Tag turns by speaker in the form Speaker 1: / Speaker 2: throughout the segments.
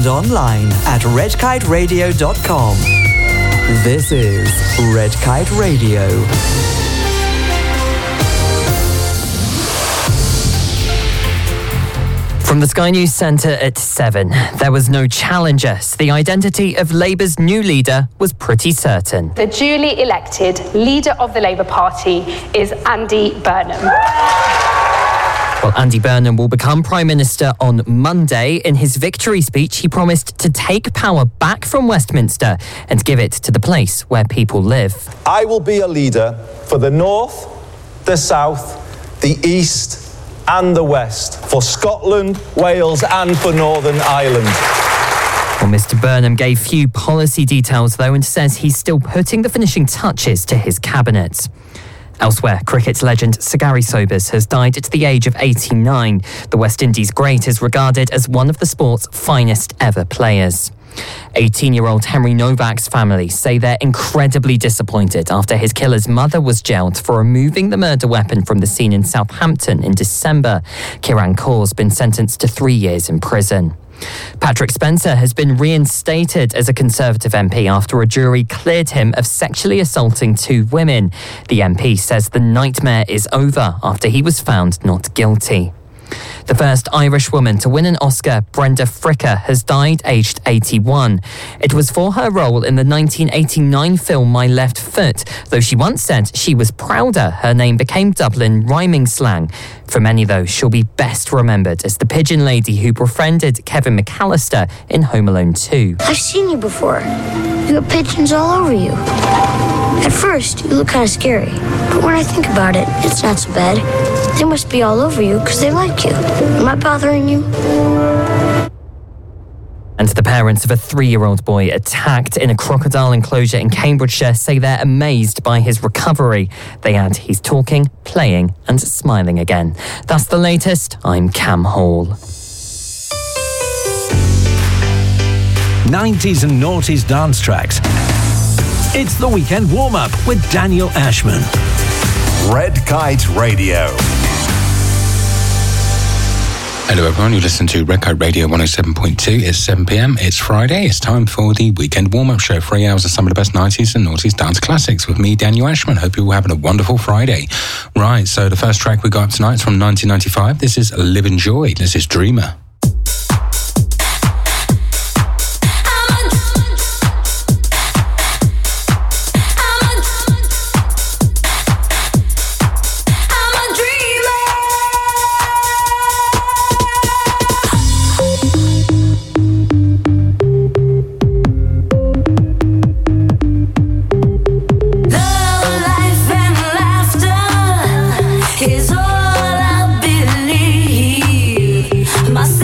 Speaker 1: and online at redkiteradio.com. This is Red Kite Radio.
Speaker 2: From the Sky News Centre at 7, there was no challenger. The identity of Labour's new leader was pretty certain.
Speaker 3: The duly elected leader of the Labour Party is Andy Burnham.
Speaker 2: Well, Andy Burnham will become Prime Minister on Monday. In his victory speech, he promised to take power back from Westminster and give it to the place where people live.
Speaker 4: I will be a leader for the North, the South, the East and the West, for Scotland, Wales and for Northern Ireland.
Speaker 2: Well, Mr Burnham gave few policy details, though, and says he's still putting the finishing touches to his cabinet. Elsewhere, cricket legend Sir Gary Sobers has died at the age of 89. The West Indies great is regarded as one of the sport's finest ever players. 18-year-old Henry Novak's family say they're incredibly disappointed after his killer's mother was jailed for removing the murder weapon from the scene in Southampton in December. Kiran Kaur's been sentenced to 3 years in prison. Patrick Spencer has been reinstated as a Conservative MP after a jury cleared him of sexually assaulting 2 women. The MP says the nightmare is over after he was found not guilty. The first Irish woman to win an Oscar, Brenda Fricker, has died aged 81. It was for her role in the 1989 film My Left Foot, though she once said she was prouder her name became Dublin rhyming slang. For many, though, she'll be best remembered as the pigeon lady who befriended Kevin McAllister in Home Alone 2.
Speaker 5: I've seen you before. You have pigeons all over you. At first, you look kind of scary, but when I think about it, it's not so bad. They must be all over you because they like you. Am I bothering you?
Speaker 2: And the parents of a 3-year-old boy attacked in a crocodile enclosure in Cambridgeshire say they're amazed by his recovery. They add he's talking, playing and smiling again. That's the latest. I'm Cam Hall.
Speaker 6: 90s and noughties dance tracks. It's the weekend warm-up with Daniel Ashman.
Speaker 7: Red Kite Radio.
Speaker 8: Hello everyone, you listen to Red Kite Radio 107.2. It's 7pm, it's Friday, it's time for the weekend warm-up show. 3 hours of some of the best 90s and noughties dance classics with me, Daniel Ashman. Hope you're all having a wonderful Friday. Right, so the first track we got up tonight is from 1995. This is Live in Joy. This is Dreamer.
Speaker 9: Is all I believe. My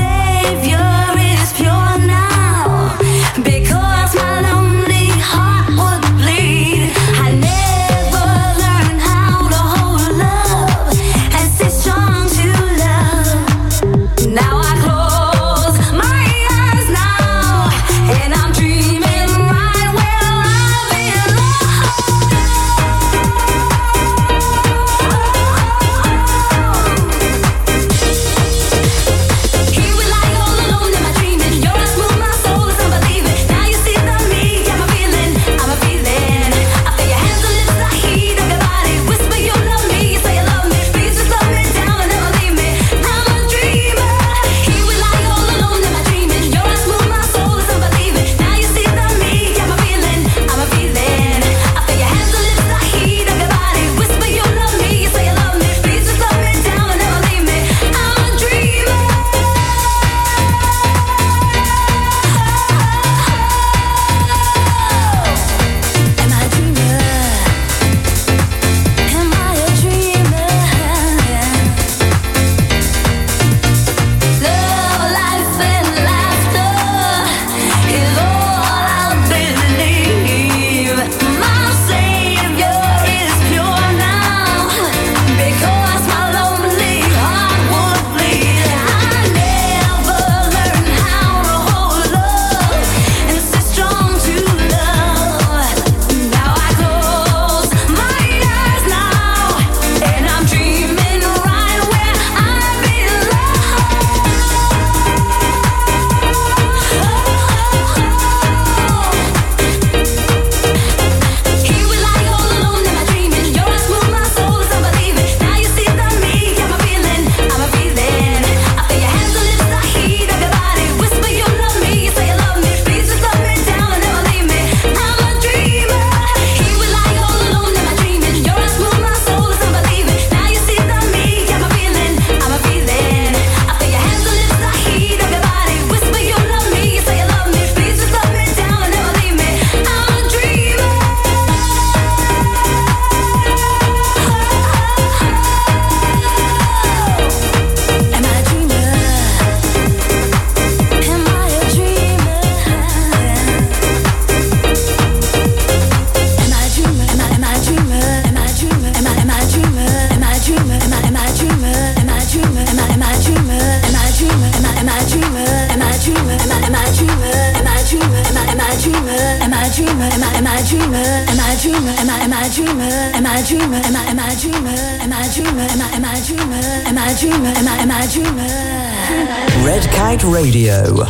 Speaker 9: dreamer? Am I a dreamer? Am I a dreamer? Am I a dreamer? Am I a dreamer? Am I a dreamer? Am I a dreamer? Am I a dreamer?
Speaker 1: Red Kite Radio.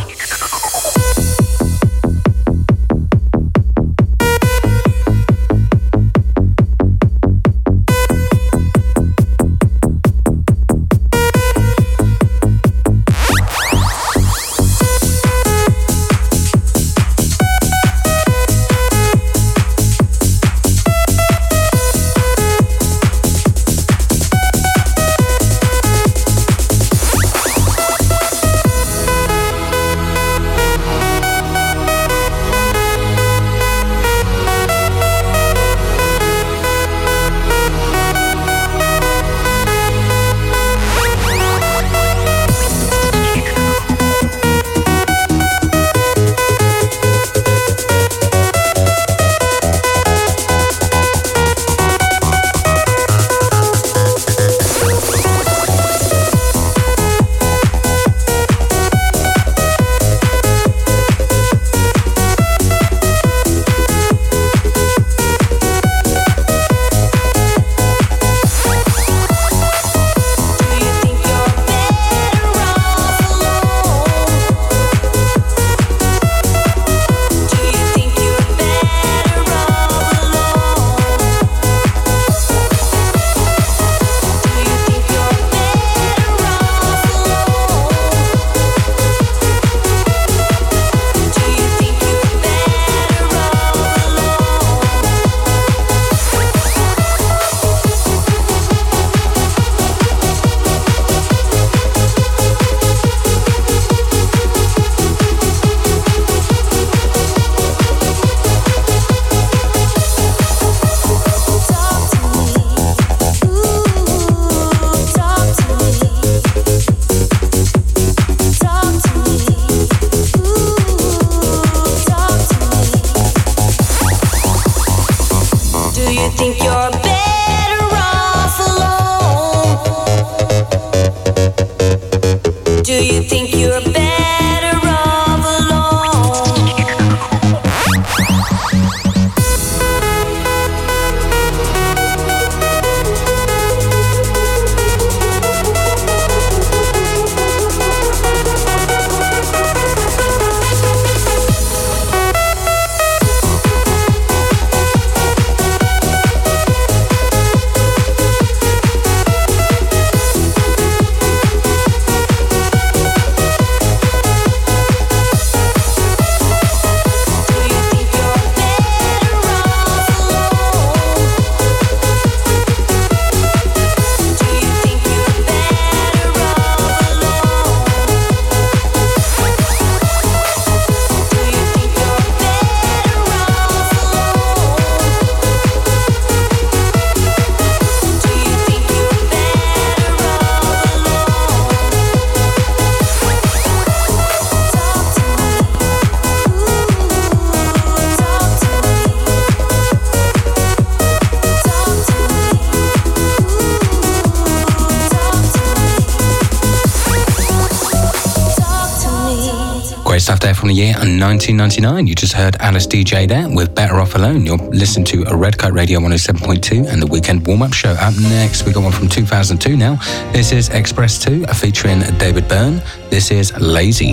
Speaker 8: Stuff there from the year 1999. You just heard Alice DJ there with Better Off Alone. You're listening to a Red Kite Radio 107.2 and the Weekend Warm-Up Show. Up next, we got one from 2002 now. This is Express 2 featuring David Byrne. This is Lazy.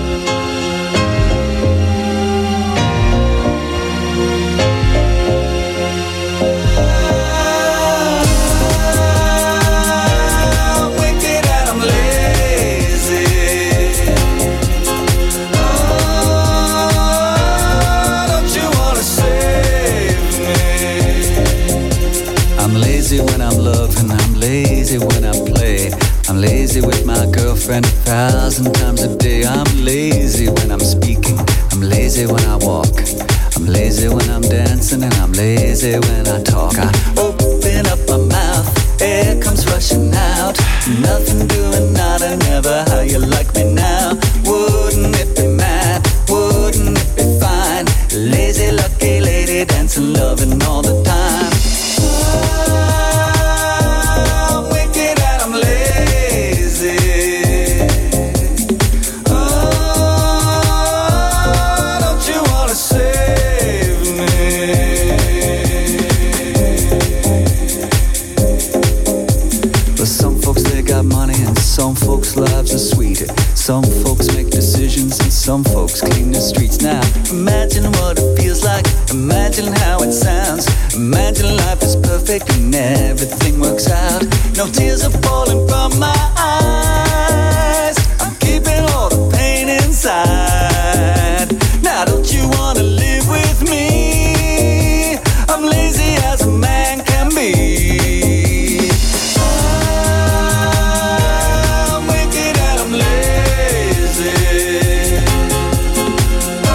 Speaker 10: Friend 1,000 times a day. I'm lazy when I'm speaking. I'm lazy when I walk. I'm lazy when I'm dancing, and I'm lazy when I talk. I open up my mouth, air comes rushing out. Nothing doing, nada, never. How you like me now? Wouldn't it be mad? Wouldn't it be fine? Lazy, lucky lady, dancing, loving all the time. I'm wicked and I'm lazy. Don't you wanna save me? Some folks clean the streets now. Imagine what it feels like. Imagine how it sounds. Imagine life is perfect and everything works out. No tears are falling from my eyes. I'm keeping all the pain inside. Now don't you wanna live with me? I'm lazy as a man can be. I'm wicked and I'm lazy. Oh,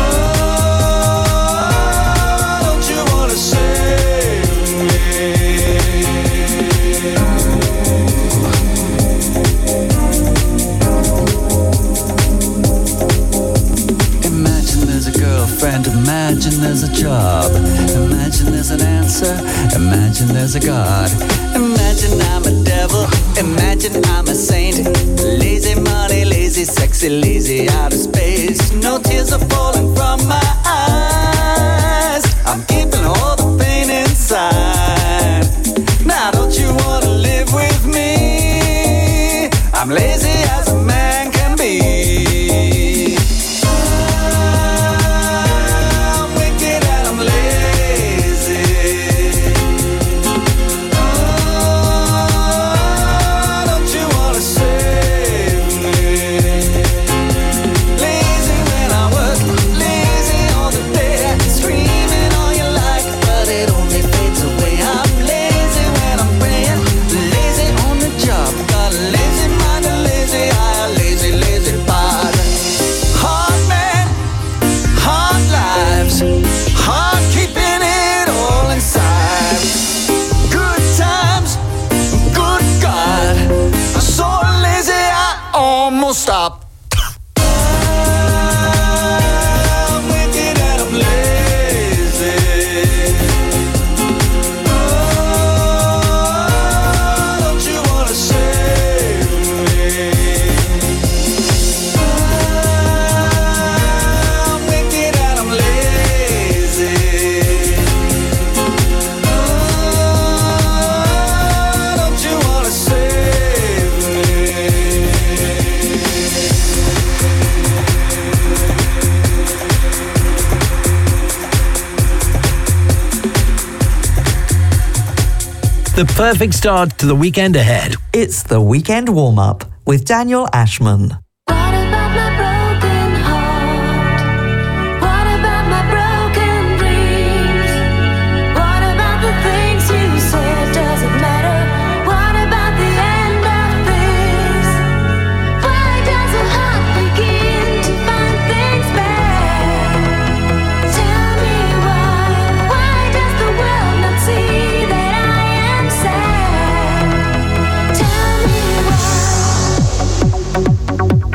Speaker 10: don't you wanna save me? Imagine there's a girlfriend, imagine there's a job, imagine there's an answer, imagine there's a God. Imagine I'm a devil, imagine I'm a saint. Lazy money, lazy sexy, lazy out of space. No tears are falling from my eyes. I'm keeping all the pain inside. Now don't you wanna live with me? I'm lazy as a man can be. I'm wicked and I'm lazy. Oh, don't you wanna save me? Lazy when I work, lazy all the day, screaming all you like, but it only fades away. I'm lazy when I'm praying, lazy on the job, got a lazy mind, a lazy eye, a lazy, lazy body. Hard man, hard lives, hard keeping it all inside. Good times, good God, I'm so lazy I almost stopped. I'm wicked and I'm lazy. Oh, don't you wanna save me? I'm wicked and I'm lazy. Oh, don't you wanna save me?
Speaker 6: The perfect start to the weekend ahead.
Speaker 1: It's the weekend warm-up with Daniel Ashman.
Speaker 9: What about my broken heart? What about my broken dreams? What about the things you said? Does it matter? What about the end of this? Why does a heart begin to find things bad? Tell me why. Why does the world not see that I am sad? Tell me why.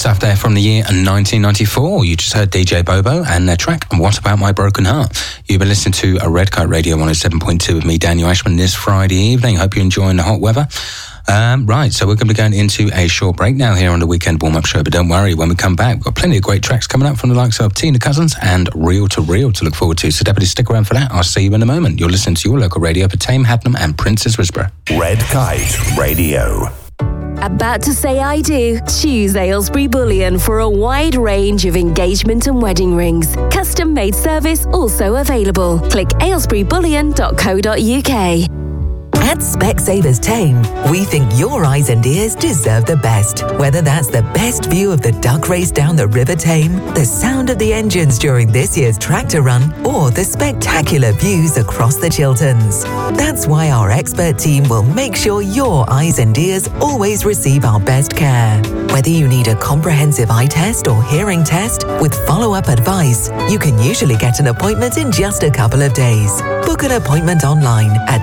Speaker 8: stuff there from the year 1994. You just heard DJ Bobo and their track, What About My Broken Heart? You've been listening to a Red Kite Radio 107.2 with me, Daniel Ashman, this Friday evening. Hope you're enjoying the hot weather. Right, so we're going to be going into a short break now here on the Weekend Warm-Up Show, but don't worry, when we come back, we've got plenty of great tracks coming up from the likes of Tina Cousins and Real to Real to look forward to, so definitely stick around for that. I'll see you in a moment. You're listening to your local radio for Tame Hadnam and Princess Risborough.
Speaker 7: Red Kite Radio.
Speaker 11: About to say I do? Choose Aylesbury Bullion for a wide range of engagement and wedding rings. Custom-made service also available. Click aylesburybullion.co.uk.
Speaker 12: At Specsavers Tame, we think your eyes and ears deserve the best. Whether that's the best view of the duck race down the River Tame, the sound of the engines during this year's tractor run, or the spectacular views across the Chilterns. That's why our expert team will make sure your eyes and ears always receive our best care. Whether you need a comprehensive eye test or hearing test with follow-up advice, you can usually get an appointment in just a couple of days. Book an appointment online at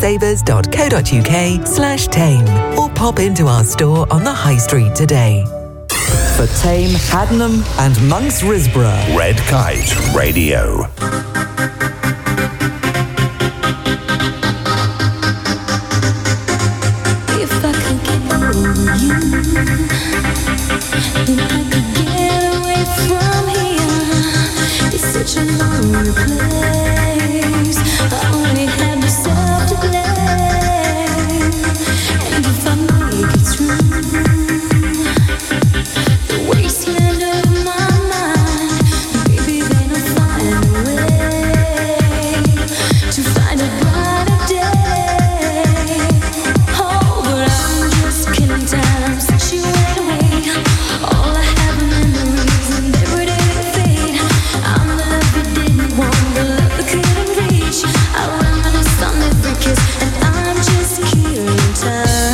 Speaker 12: specsavers.co.uk/Tame or pop into our store on the High Street today.
Speaker 1: For Tame, Hadnam and Monks Risborough.
Speaker 7: Red Kite Radio.
Speaker 9: If I could get over you, if I could get away from here, it's such a lonely place. I only have myself to blame. And if I make it through the wasteland of my mind, maybe then I'll find a way to find a brighter day. Oh, but I'm just killing time since you went away. All I have are memories and every day they fade. I'm the love you didn't want, the love that couldn't reach. I reminisce on every kiss, and I'm just killing time.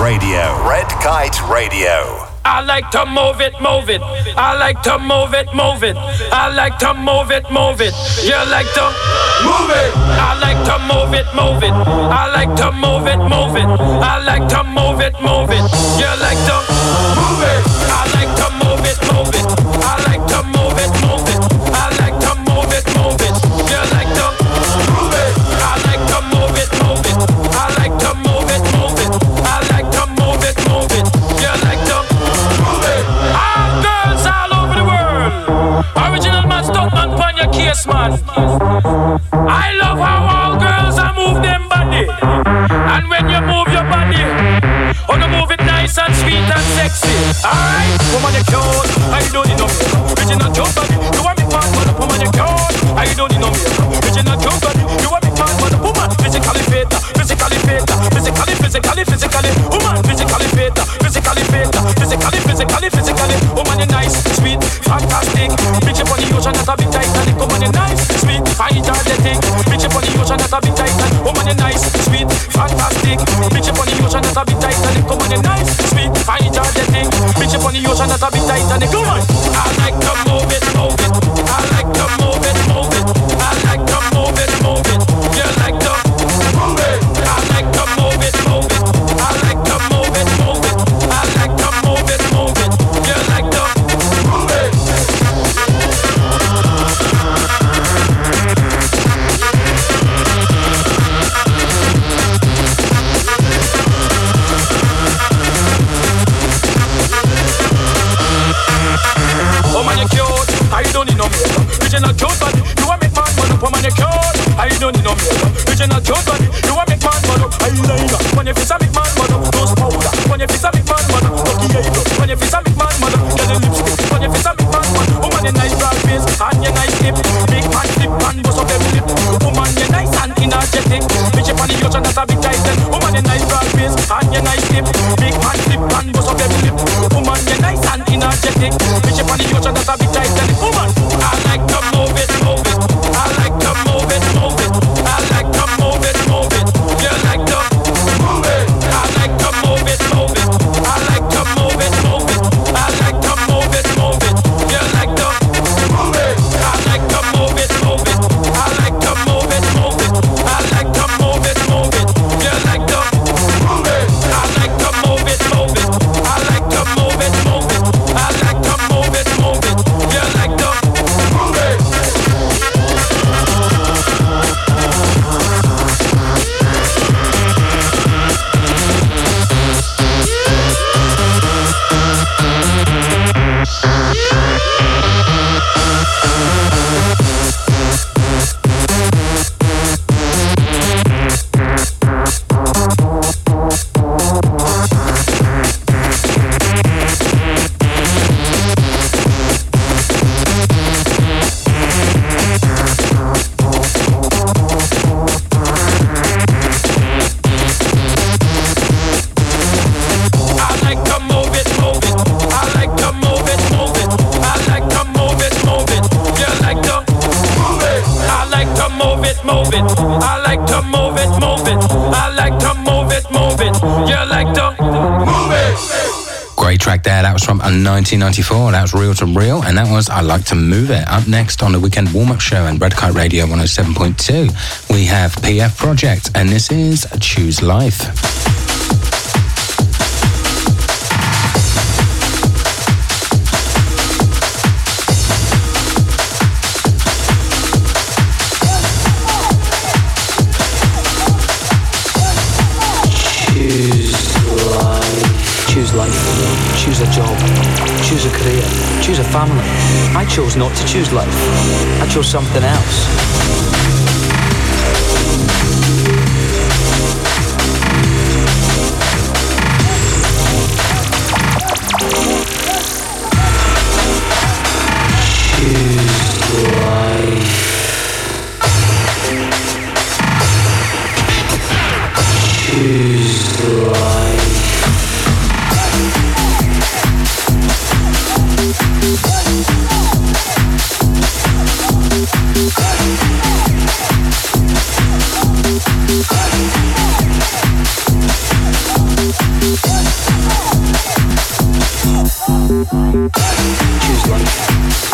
Speaker 7: Radio. Red Kite Radio.
Speaker 13: I like to move it, move it. I like to move it, move it. I like to move it, move it. You like to move it. I like to move it, move it. I like to move it, move it. I like to move it, move it. You like to move it. I like to move it, move it. I like to move it, move it. I like to move it, move it. You like to move it. I like to move it, move it. I like to move it, move it. I like to move it, move it. You like to all girls all over the world. Original man, stunt man, pon your case, man. I love how all girls are move them body. And when you move your body, oh, you move it nice and sweet and sexy. Alright, woman, you cute. I don't need no makeup. Original cute body. You want me part, but woman, you cute. I don't need no makeup. Original cute body. You want me part, but woman, physically fit, physically fit, physically. Woman, physically fit, physically fit, physically. Woman, you nice, sweet, fantastic. Bitch up on the ocean, not a bit Titanic. Woman, you nice, sweet, fine, energetic. Bitch up on the ocean, not a bit Titanic. Woman, you nice, sweet, fantastic. Bitch up on the ocean, not a bit Titanic. Woman, you nice, sweet, fine, energetic. Bitch up on the ocean, not a bit Titanic. Woman, I like to move it, move it. I like to move it, move it. I like to move it, move it. You like to move it. I like to move it, move it. I like to move it, move it. I like to move it, move it. You like to move it. Oh man, you cute. I don't need no makeup. Original cute body. You want me man, man up. Oh man, you cute. I don't need no makeup. Original cute body. You want me man, man up. Eyeliner. When you fix a big man, man up. Nose powder. When you fix a big man, man up. Lucky eyebrow. When you fix a big man, man up. Get a lipstick. When you fix a big man, man up. Woman, you nice broad face and you nice lip. Big man lip and bust up every lip. Woman, you nice and energetic. Bitch up on the ocean, that's a big titan. Woman, you nice broad face and you nice lip. Big man lip and bust up every lip. Woman, you nice and energetic. Bitch up on the ocean, that's a big titan. Woman, I like to move it, move it. I like to move it, move it. I like to move it, move it. You like to move it. I like to move it, move it. I like to move it, move it. I like to move it, move it. You like to move it. I like to move it, move it. I like to move it, move it. I like to move it, move it. You like to move it. I like to move it, move it. I like to move it, move it. I like to move it, move it. You like to move it. Move it. I like to move it, move it. I like to move it, move it. You like to move it.
Speaker 8: Great track there. That was from 1994. That was Real to Real, and that was I Like to Move It. Up next on the Weekend Warm-Up Show and Red Kite Radio 107.2, we have PF Project, and this is Choose Life.
Speaker 14: Choose life, choose a job, choose a career, choose a family. I chose not to choose life. I chose something else.
Speaker 9: Choose life.
Speaker 14: Choose life.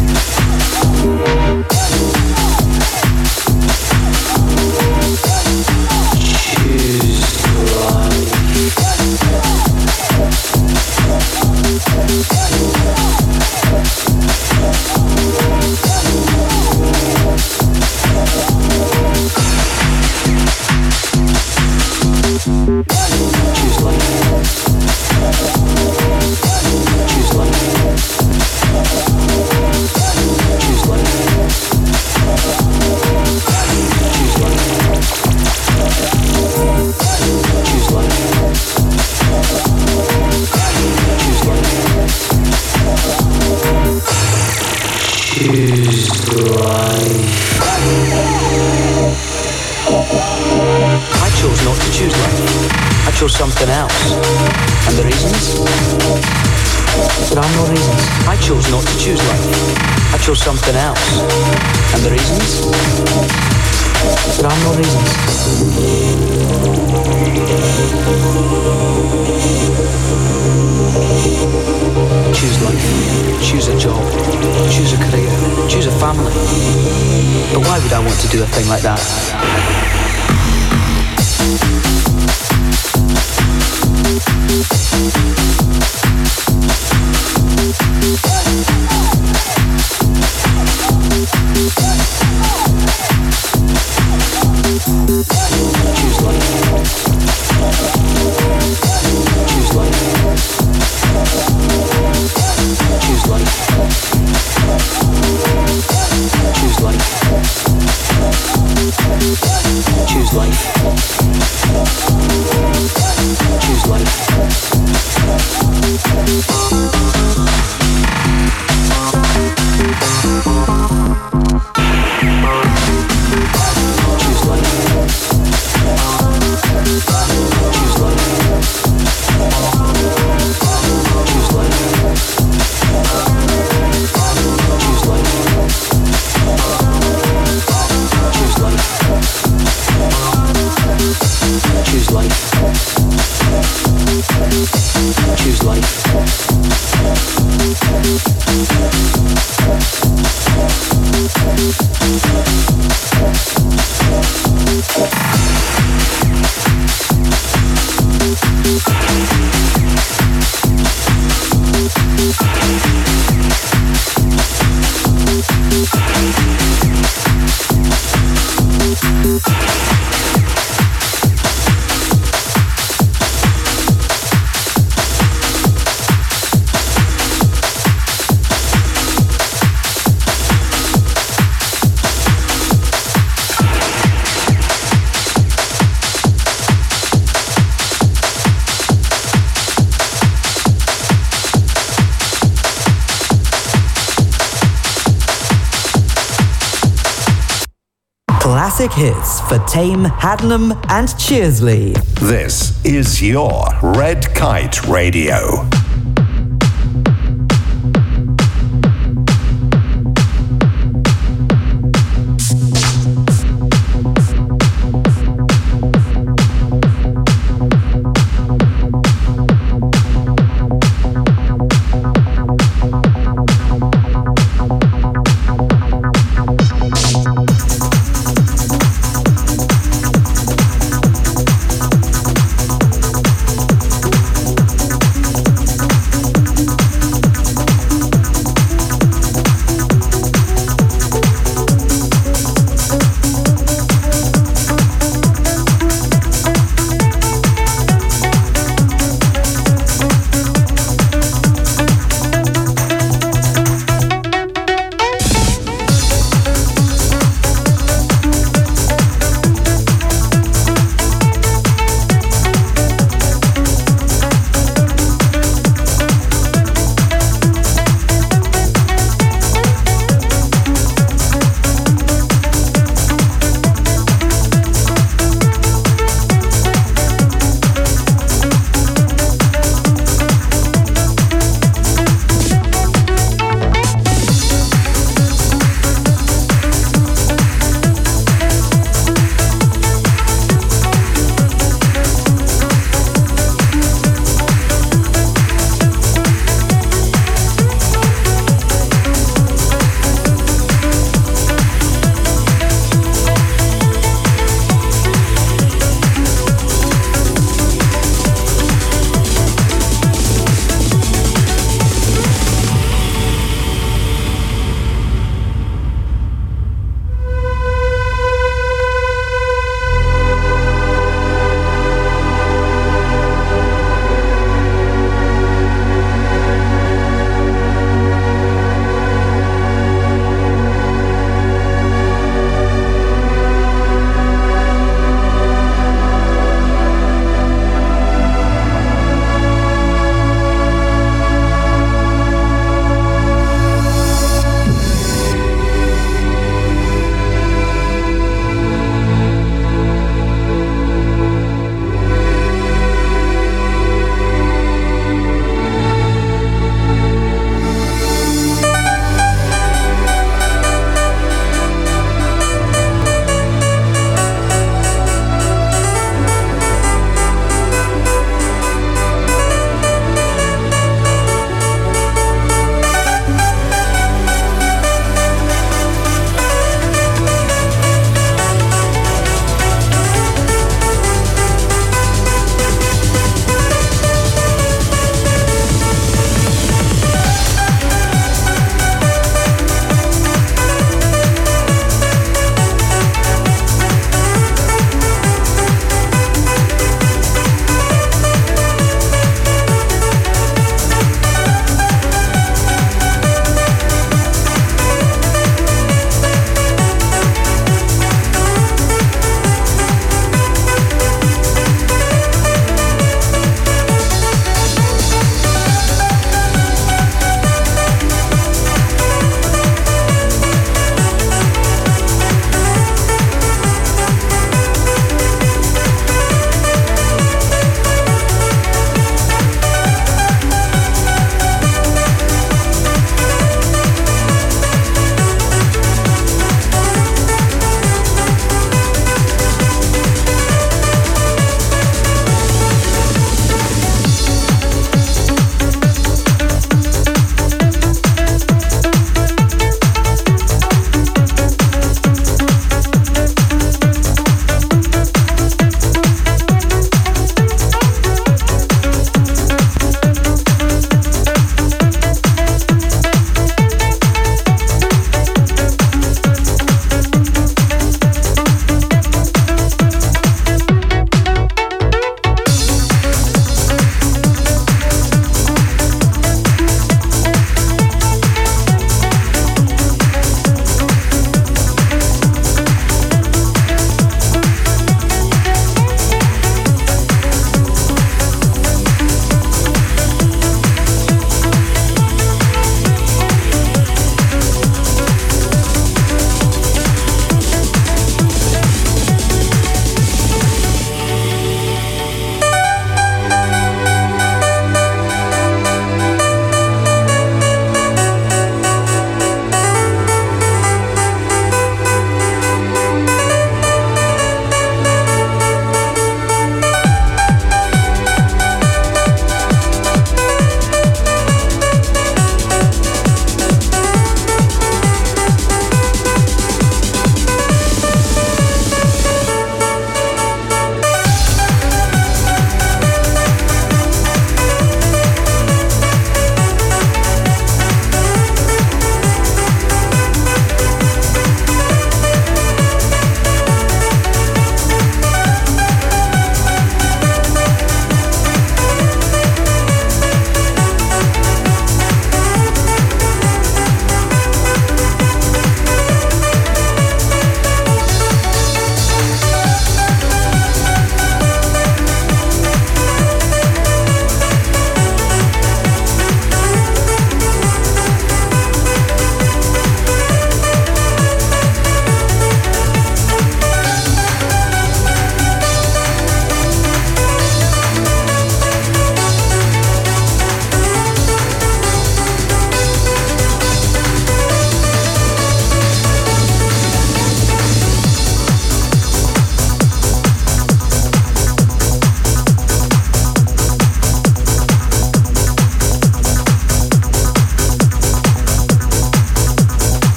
Speaker 14: Something else. And the reasons? There are no reasons. I chose not to choose life. I chose something else. And the reasons? There are no reasons. Choose life. Choose a job. Choose a career. Choose a family. But why would I want to do a thing like that? Choose life. Choose life. Choose life. Choose life. Choose life. Choose life.
Speaker 1: Classic hits for Tame, Haddenham and Cheersley.
Speaker 7: This is your Red Kite Radio.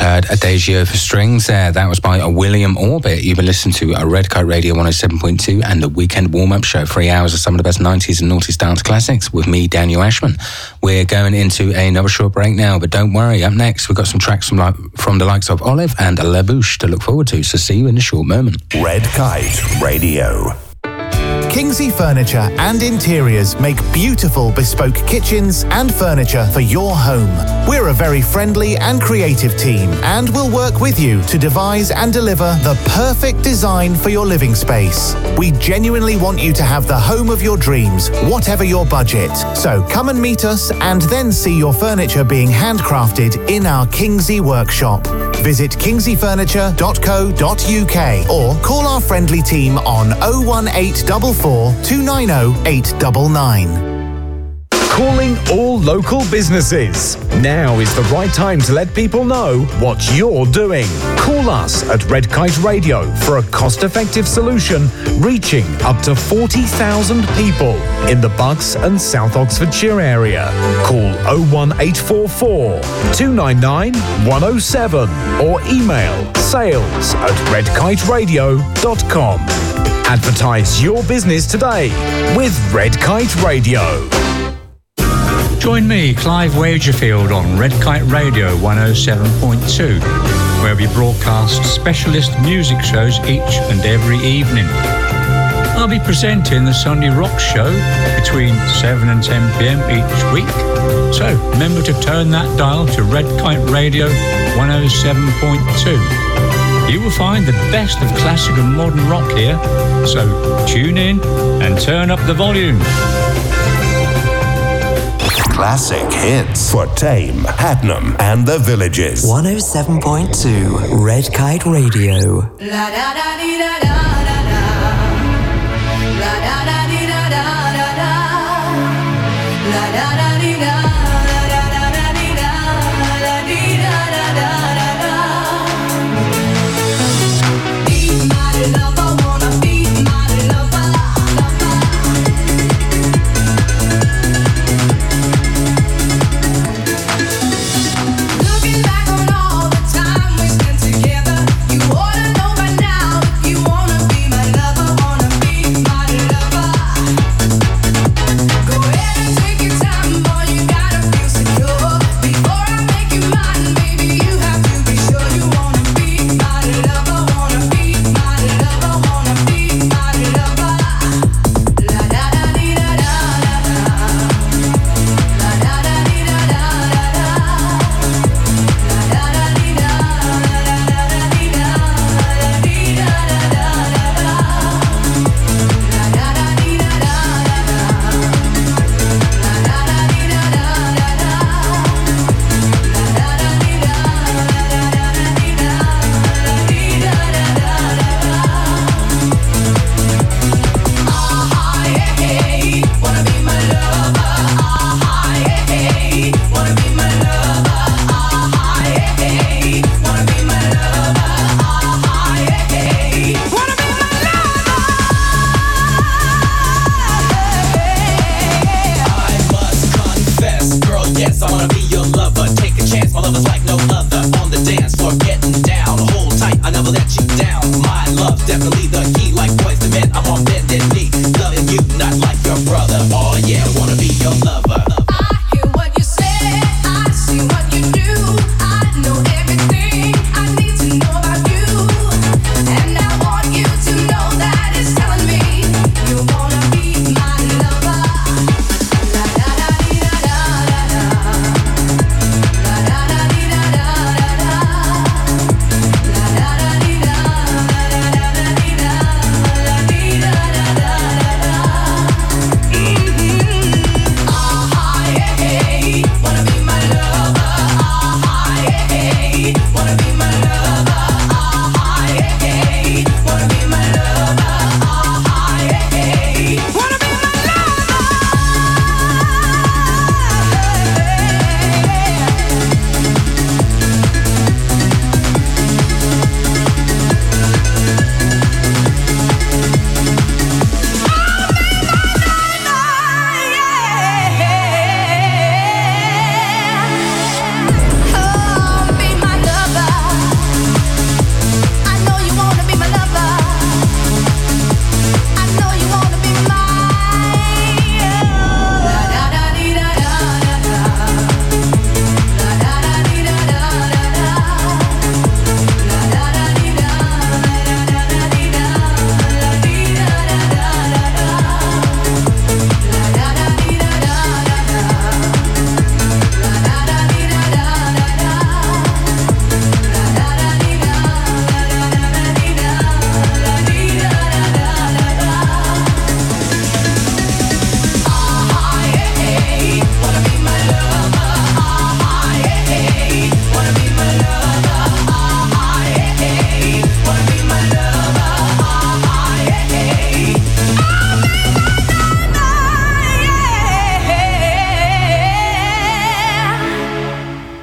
Speaker 8: heard Adagio for Strings there. That was by William Orbit. You've been listening to a Red Kite Radio 107.2 and the Weekend Warm-Up Show. 3 hours of some of the best 90s and noughties dance classics with me, Daniel Ashman. We're going into another short break now, but don't worry. Up next, we've got some tracks from the likes of Olive and La Bouche to look forward to. So see you in a short moment.
Speaker 7: Red Kite Radio.
Speaker 15: Kingsley Furniture and Interiors make beautiful bespoke kitchens and furniture for your home. We're a very friendly and creative team and will work with you to devise and deliver the perfect design for your living space. We genuinely want you to have the home of your dreams, whatever your budget. So come and meet us and then see your furniture being handcrafted in our Kingsley workshop. Visit kingsleyfurniture.co.uk or call our friendly team on 01844 290 899.
Speaker 16: Calling all local businesses. Now is the right time to let people know what you're doing. Call us at Red Kite Radio for a cost-effective solution reaching up to 40,000 people in the Bucks and South Oxfordshire area. Call 01844 299 107 or email sales@redkiteradio.com. Advertise your business today with Red Kite Radio.
Speaker 17: Join me, Clive Wagerfield, on Red Kite Radio 107.2, where we broadcast specialist music shows each and every evening. I'll be presenting the Sunday Rock Show between 7 and 10 p.m. each week. So remember to turn that dial to Red Kite Radio 107.2. You will find the best of classic and modern rock here, so tune in and turn up the volume.
Speaker 7: Classic hits for Tame, Hadnam and the Villages.
Speaker 1: 107.2 Red Kite Radio.
Speaker 9: La da da dee da da da da. La da da dee da da da da. La da da dee da da da da dee da da dee da da da da. Be my lover, wanna be my lover. Looking back on all the time we spent together, you ought to know by now if you wanna be my lover, wanna be my lover. Go ahead and take your time, boy, you gotta feel secure. Before I make you mine, baby, you have to be sure you wanna be my lover, wanna be my lover, wanna be my lover. La da da dee da da da da. La da da dee da da da da.
Speaker 18: Yes, I wanna be your lover. Take a chance, my lover's like no other. On the dance floor, getting down. Hold tight, I never let you down. My love's definitely the key. Like boys to men, I'm on bended knee. Loving you, not like your brother. Oh yeah, I wanna be your lover.
Speaker 9: I hear what you say, I see what you do. I know everything I need to know about you. And I want you to know that it's telling me you wanna be my lover. La da da dee da da da da. La da da dee da da da da. La da da dee da da da da dee da la dee da da da da da.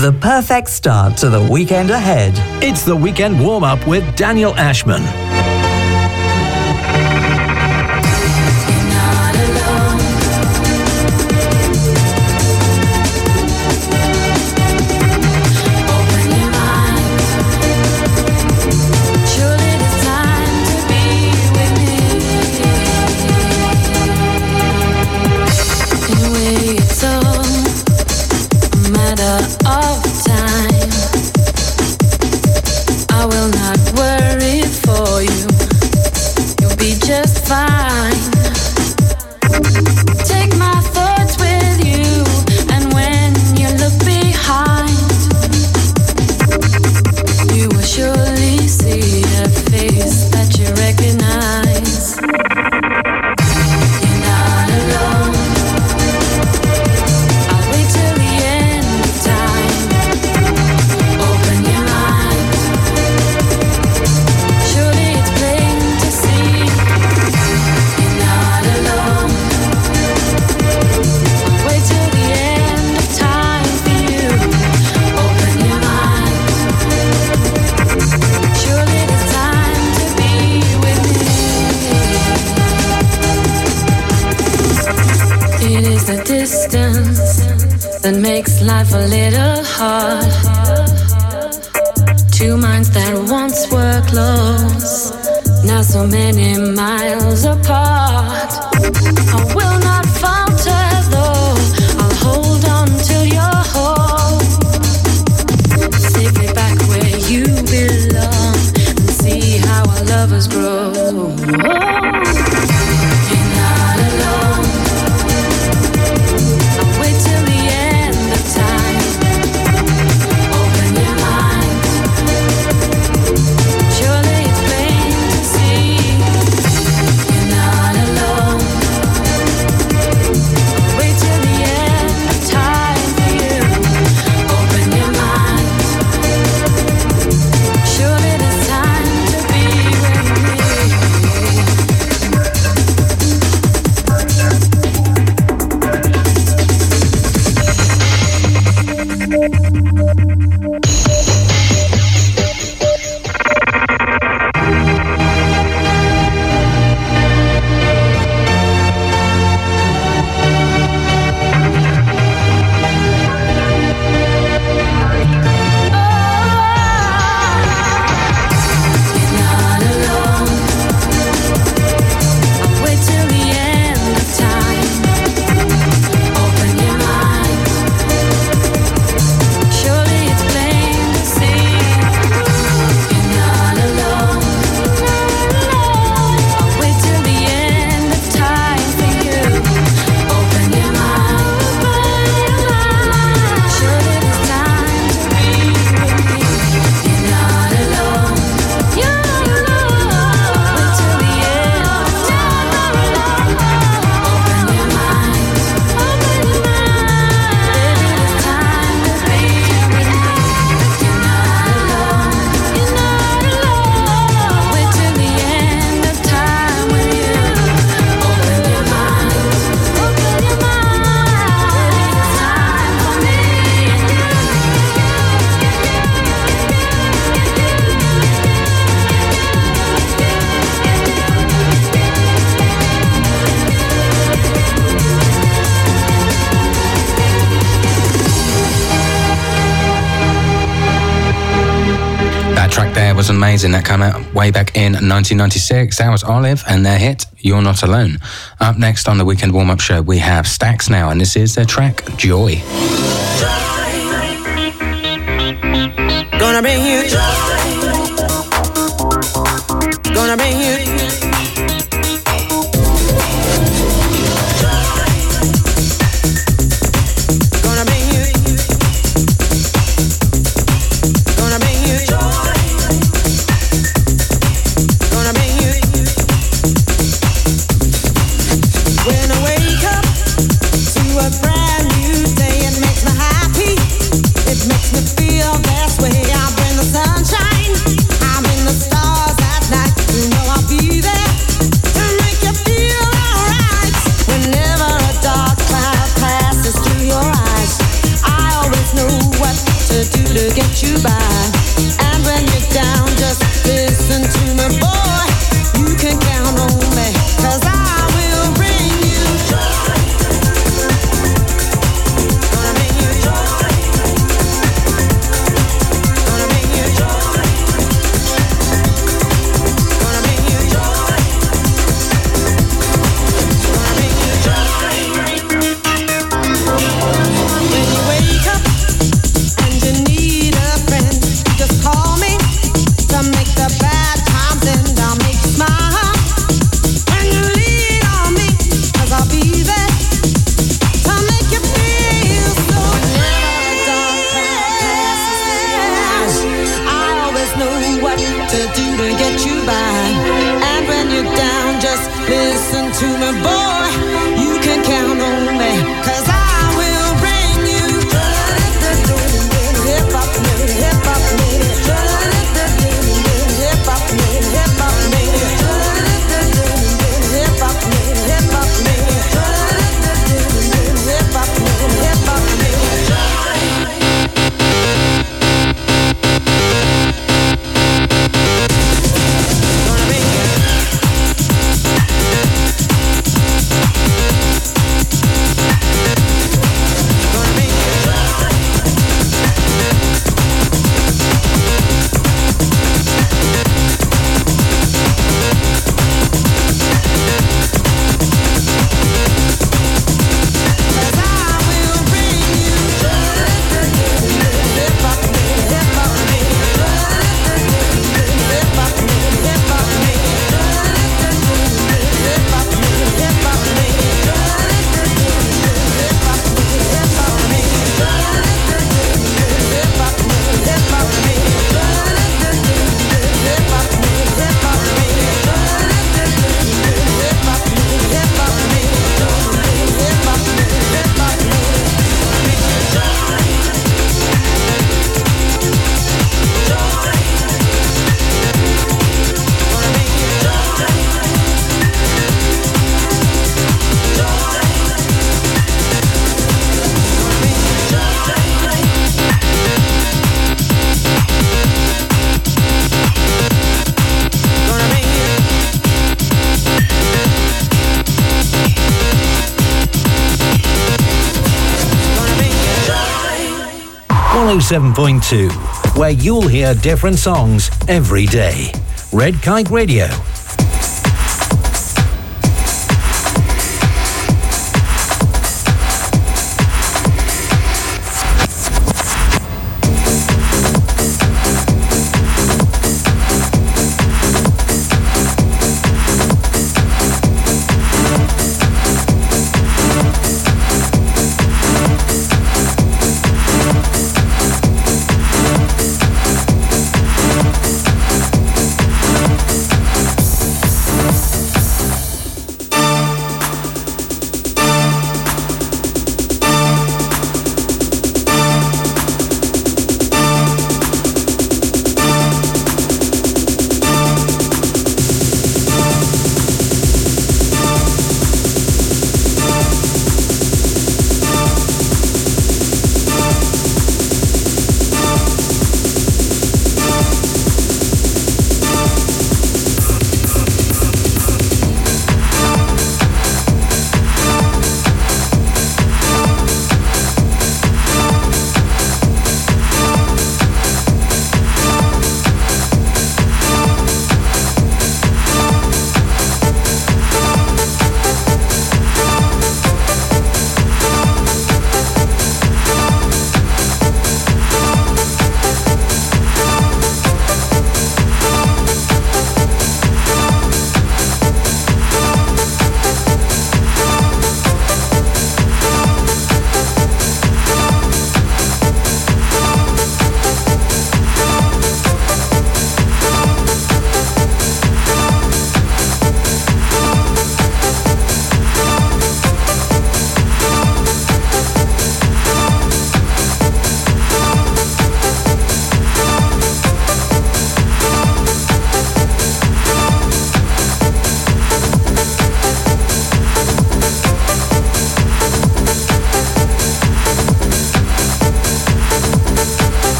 Speaker 1: The perfect start to the weekend ahead.
Speaker 6: It's the weekend warm-up with Daniel Ashman.
Speaker 9: Makes life a little hard. Two minds that once were close, now so many miles apart. I will not falter though, I'll hold on till you're home, safely back where you belong, and see how our lovers grow. You're not alone. I'll wait till the end of time. Open your mind. Surely it's plain to see. You're not alone. I'll wait till the end of time for you. Open your mind. Surely there's time to be with me.
Speaker 8: Was amazing. That came out way back in 1996. That was Olive and their hit You're Not Alone. Up next on the Weekend Warm-Up Show we have Stax now, and this is their track Joy.
Speaker 19: Gonna bring you joy. Gonna bring you
Speaker 9: Feel this way, I bring the sunshine. I'm in the stars at night. You know I'll be there.
Speaker 19: to get you by. And when you're down, just listen to me, boy. You can count on me, 'cause I will bring you joy. Gonna bring you joy. Gonna bring you joy. Gonna bring you joy. Gonna bring you joy. When you wake up and you need a friend, just call me to make the bad times end. I'll make you smile when you lean on me, 'cause I'll be there to make you feel so. Whenever a dark cloud passes through your eyes, I always know what to do to get you by. And when you're down, just listen to me, boy. You can count on me, 'cause I will bring you hip hop, hip hop, hip hop, hip hop,
Speaker 6: .2, where you'll hear different songs every day. Red Kite Radio.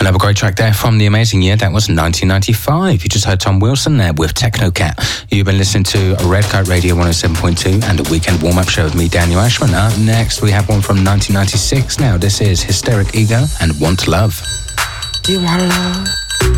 Speaker 8: Another great track there from the amazing year. That was 1995. You just heard Tom Wilson there with Techno Cat. You've been listening to Red Kite Radio 107.2 and a weekend warm-up show with me, Daniel Ashman. Up next, we have one from 1996. Now, this is Hysteric Ego and Want Love.
Speaker 20: Do you want love?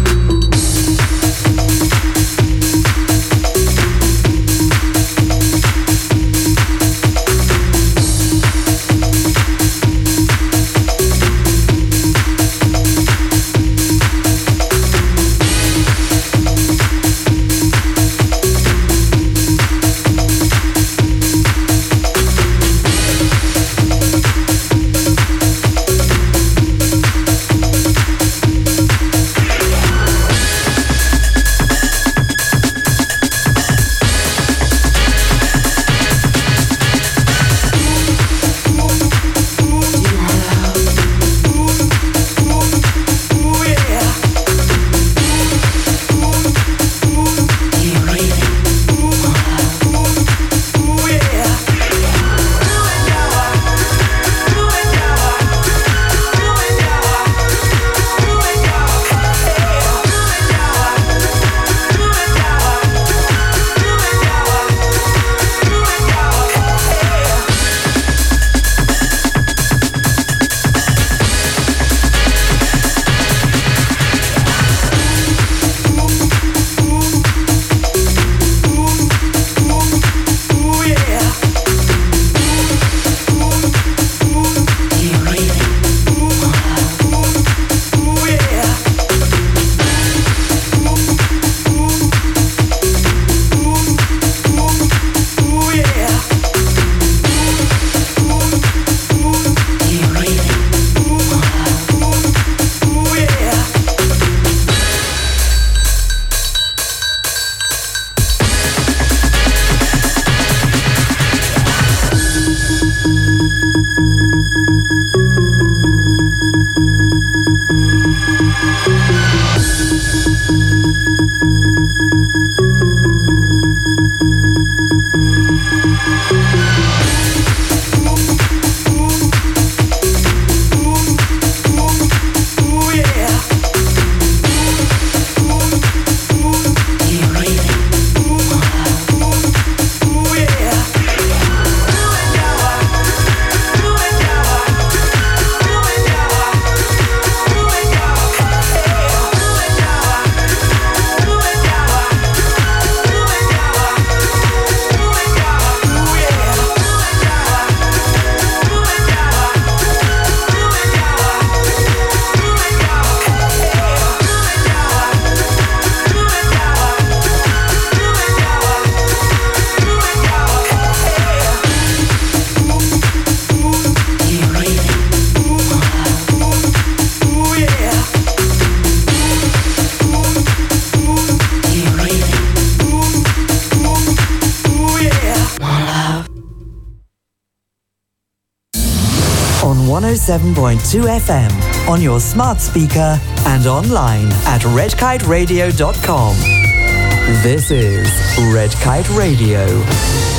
Speaker 1: On 107.2 FM, on your smart speaker and online at redkiteradio.com. This is Red Kite Radio.